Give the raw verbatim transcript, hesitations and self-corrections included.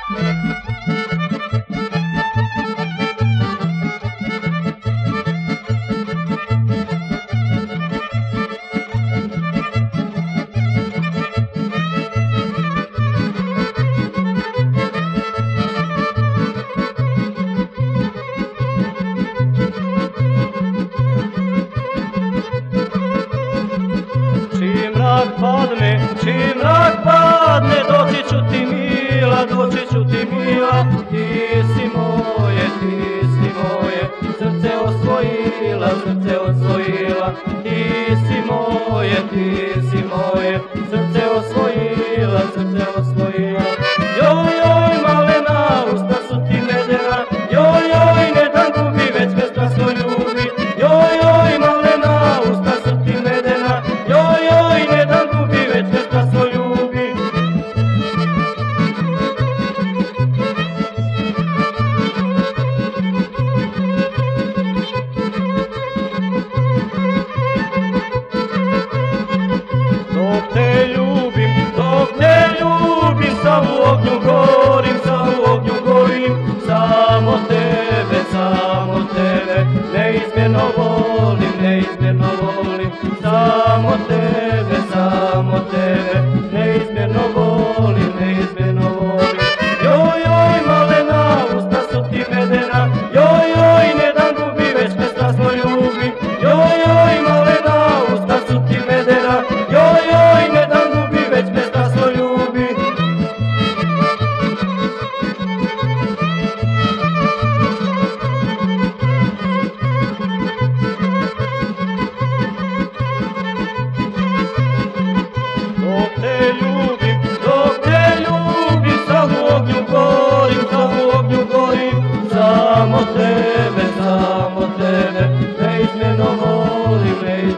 Padne, čim mrak padne, doći ću ti mila, doći ću ti mila. Ti si moje, ti si moje, srce osvojila, srce osvojila. Ti si moje, ti si moje, srce osvojila, srce osvojila. Joj, joj, malena, usta su ti medena, joj, joj, ne dam gubi, već me strasno ljubi. Joj, joj, malena, usta su ti medena, joj, joj, ne dam gubi, već me strasno ljubi. Dok te ljubim, dok te ljubim, sa u ognju gorim, sa u ognju gorim. Samo tebe, samo tebe, neizmjerno volim, neizmjerno volim. Samo tebe, samo tebe, neizmjerno volim, neizmjerno volim. Joj, joj, malena, usta su ti medena, joj, joj, ne dam gubi, već me strasno ljubi. Joj, joj, malena, usta su ti medena, joj, joj, ne dam gubi, već me strasno ljubi. Dok te ljubim, dok te ljubim, sa u ognju gorim, sa u ognju gorim. Samo tebe, samo tebe, neizmjerno volim, neizmjerno volim.